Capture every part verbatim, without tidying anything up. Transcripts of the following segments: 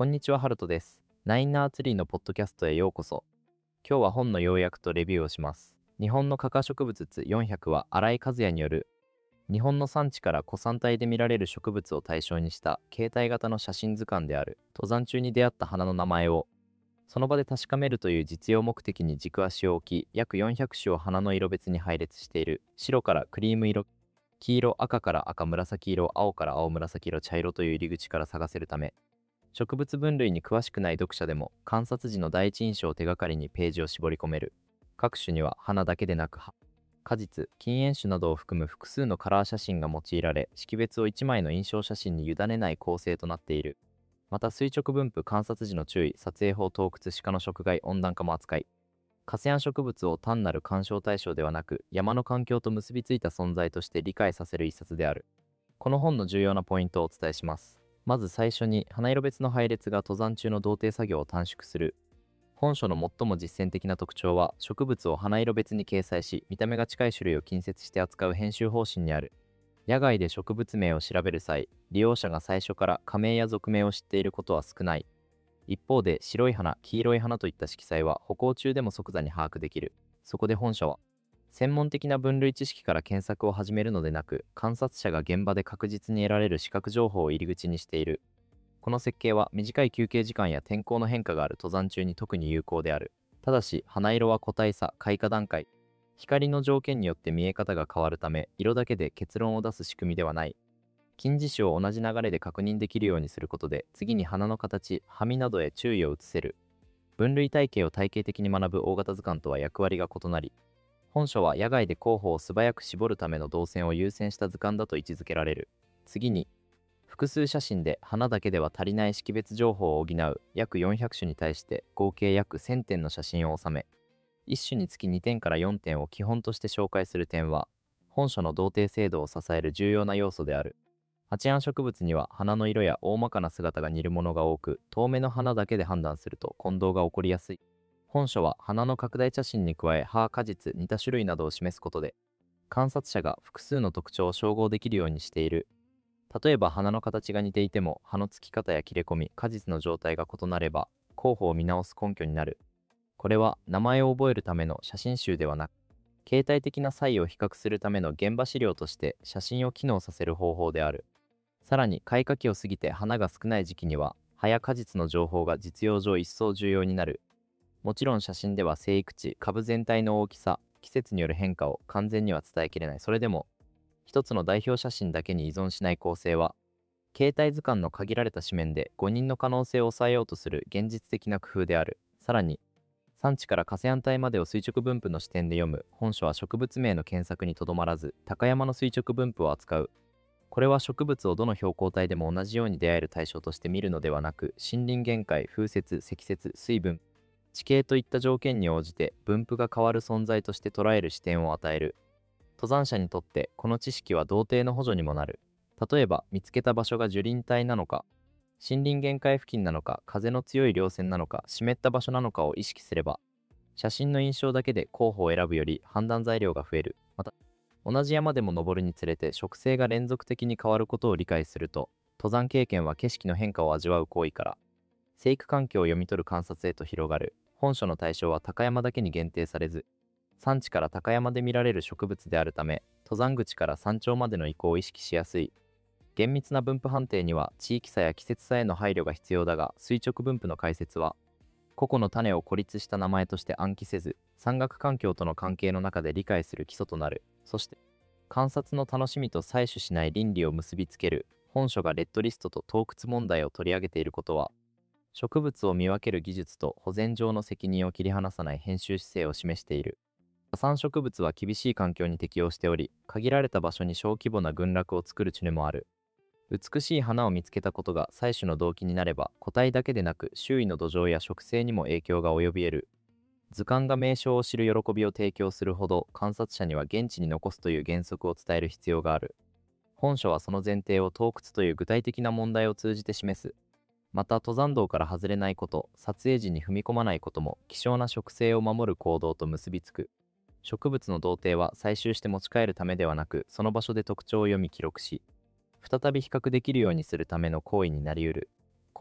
こんにちは、ハルトです。ナインナーツリーのポッドキャストへようこそ。今日は本の要約とレビューをします。日本の花花植物図よんひゃくは新井和也による日本の産地から古産体で見られる植物を対象にした携帯型の写真図鑑である。登山中に出会った花の名前をその場で確かめるという実用目的に軸足を置き、約よんひゃく種を花の色別に配列している。白からクリーム色、黄色、赤から赤、紫色、青から青、紫色、茶色という入り口から探せるため、植物分類に詳しくない読者でも観察時の第一印象を手がかりにページを絞り込める。各種には花だけでなく葉、果実、禁煙種などを含む複数のカラー写真が用いられ、識別をいちまいの印象写真に委ねない構成となっている。また垂直分布、観察時の注意、撮影法、盗掘、鹿の食害、温暖化も扱い、カセアン植物を単なる鑑賞対象ではなく、山の環境と結びついた存在として理解させる一冊である。この本の重要なポイントをお伝えします。まず最初に、花色別の配列が登山中の同定作業を短縮する。本書の最も実践的な特徴は、植物を花色別に掲載し、見た目が近い種類を近接して扱う編集方針にある。野外で植物名を調べる際、利用者が最初から花名や属名を知っていることは少ない。一方で、白い花、黄色い花といった色彩は歩行中でも即座に把握できる。そこで本書は、専門的な分類知識から検索を始めるのでなく、観察者が現場で確実に得られる視覚情報を入り口にしている。この設計は短い休憩時間や天候の変化がある登山中に特に有効である。ただし、花色は個体差、開花段階、光の条件によって見え方が変わるため、色だけで結論を出す仕組みではない。近似種を同じ流れで確認できるようにすることで、次に花の形、葉実などへ注意を移せる。分類体系を体系的に学ぶ大型図鑑とは役割が異なり、本書は野外で候補を素早く絞るための動線を優先した図鑑だと位置づけられる。次に、複数写真で花だけでは足りない識別情報を補う約よんひゃく種に対して合計約せんてんの写真を収め、いち種につきにてんからよんてんを基本として紹介する点は、本書の同定制度を支える重要な要素である。鉢庵植物には花の色や大まかな姿が似るものが多く、遠目の花だけで判断すると混同が起こりやすい。本書は花の拡大写真に加え葉、果実、似た種類などを示すことで、観察者が複数の特徴を照合できるようにしている。例えば花の形が似ていても、葉の付き方や切れ込み、果実の状態が異なれば、候補を見直す根拠になる。これは名前を覚えるための写真集ではなく、形態的な差異を比較するための現場資料として写真を機能させる方法である。さらに開花期を過ぎて花が少ない時期には、葉や果実の情報が実用上一層重要になる。もちろん写真では生育地、株全体の大きさ、季節による変化を完全には伝えきれない。それでも、一つの代表写真だけに依存しない構成は、携帯図鑑の限られた紙面で誤認の可能性を抑えようとする現実的な工夫である。さらに、産地からカセアン帯までを垂直分布の視点で読む本書は植物名の検索にとどまらず、高山の垂直分布を扱う。これは植物をどの標高帯でも同じように出会える対象として見るのではなく、森林限界、風雪、積雪、水分、地形といった条件に応じて分布が変わる存在として捉える視点を与える。登山者にとってこの知識は同定の補助にもなる。例えば、見つけた場所が樹林帯なのか、森林限界付近なのか、風の強い稜線なのか、湿った場所なのかを意識すれば、写真の印象だけで候補を選ぶより判断材料が増える。また、同じ山でも登るにつれて植生が連続的に変わることを理解すると、登山経験は景色の変化を味わう行為から、生育環境を読み取る観察へと広がる。本書の対象は高山だけに限定されず、山地から高山で見られる植物であるため、登山口から山頂までの移行を意識しやすい。厳密な分布判定には地域差や季節差への配慮が必要だが、垂直分布の解説は、個々の種を孤立した名前として暗記せず、山岳環境との関係の中で理解する基礎となる。そして、観察の楽しみと採取しない倫理を結びつける。本書がレッドリストと盗掘問題を取り上げていることは、植物を見分ける技術と保全上の責任を切り離さない編集姿勢を示している。多産植物は厳しい環境に適応しており、限られた場所に小規模な群落を作る地もある。美しい花を見つけたことが採取の動機になれば、個体だけでなく周囲の土壌や植生にも影響が及び得る。図鑑が名称を知る喜びを提供するほど、観察者には現地に残すという原則を伝える必要がある。本書はその前提を盗掘という具体的な問題を通じて示す。また、登山道から外れないこと、撮影時に踏み込まないことも希少な植生を守る行動と結びつく。植物の同定は採集して持ち帰るためではなく、その場所で特徴を読み記録し、再び比較できるようにするための行為になり得る。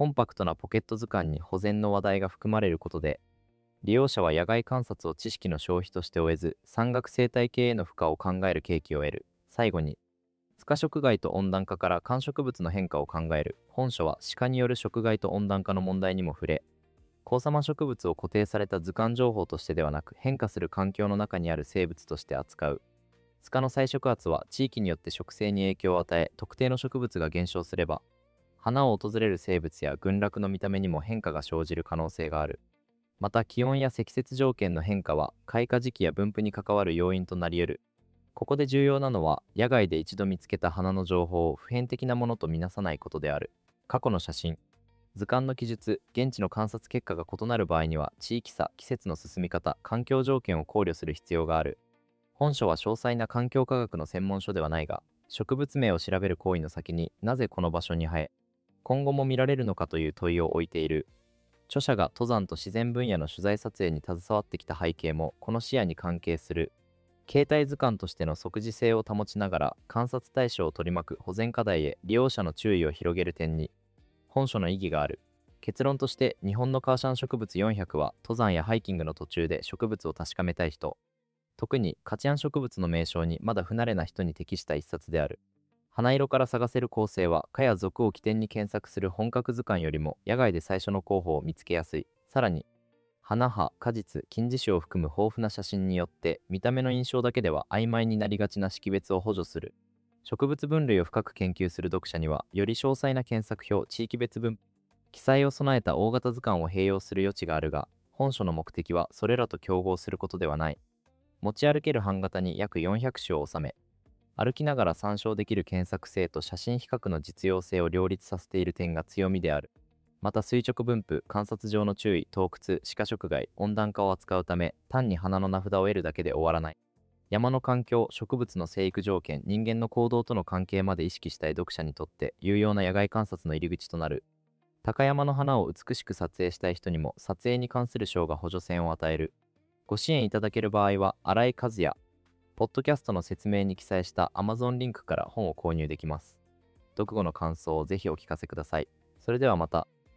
コンパクトなポケット図鑑に保全の話題が含まれることで、利用者は野外観察を知識の消費として終えず、山岳生態系への負荷を考える契機を得る。最後に、塚食害と温暖化から観植物の変化を考える。本書は鹿による食害と温暖化の問題にも触れ、高山植物を固定された図鑑情報としてではなく、変化する環境の中にある生物として扱う。塚の再植圧は地域によって植生に影響を与え、特定の植物が減少すれば、花を訪れる生物や群落の見た目にも変化が生じる可能性がある。また気温や積雪条件の変化は開花時期や分布に関わる要因となり得る。ここで重要なのは、野外で一度見つけた花の情報を普遍的なものとみなさないことである。過去の写真、図鑑の記述、現地の観察結果が異なる場合には、地域差、季節の進み方、環境条件を考慮する必要がある。本書は詳細な環境科学の専門書ではないが、植物名を調べる行為の先になぜこの場所に生え、今後も見られるのかという問いを置いている。著者が登山と自然分野の取材撮影に携わってきた背景もこの視野に関係する。携帯図鑑としての即時性を保ちながら観察対象を取り巻く保全課題へ利用者の注意を広げる点に本書の意義がある。結論として、日本のカーシャン植物よんひゃくは登山やハイキングの途中で植物を確かめたい人、特にカチアン植物の名称にまだ不慣れな人に適した一冊である。花色から探せる構成は、蚊や属を起点に検索する本格図鑑よりも野外で最初の候補を見つけやすい。さらに、花葉、果実、金字種を含む豊富な写真によって、見た目の印象だけでは曖昧になりがちな識別を補助する。植物分類を深く研究する読者には、より詳細な検索表、地域別分、記載を備えた大型図鑑を併用する余地があるが、本書の目的はそれらと競合することではない。持ち歩ける版型に約よんひゃく種を収め、歩きながら参照できる検索性と写真比較の実用性を両立させている点が強みである。また垂直分布、観察上の注意、盗掘、鹿食害、温暖化を扱うため、単に花の名札を得るだけで終わらない。山の環境、植物の生育条件、人間の行動との関係まで意識したい読者にとって有用な野外観察の入り口となる。高山の花を美しく撮影したい人にも撮影に関する賞が補助線を与える。ご支援いただける場合は、新井和也、ポッドキャストの説明に記載した Amazon リンクから本を購入できます。読後の感想をぜひお聞かせください。それではまた。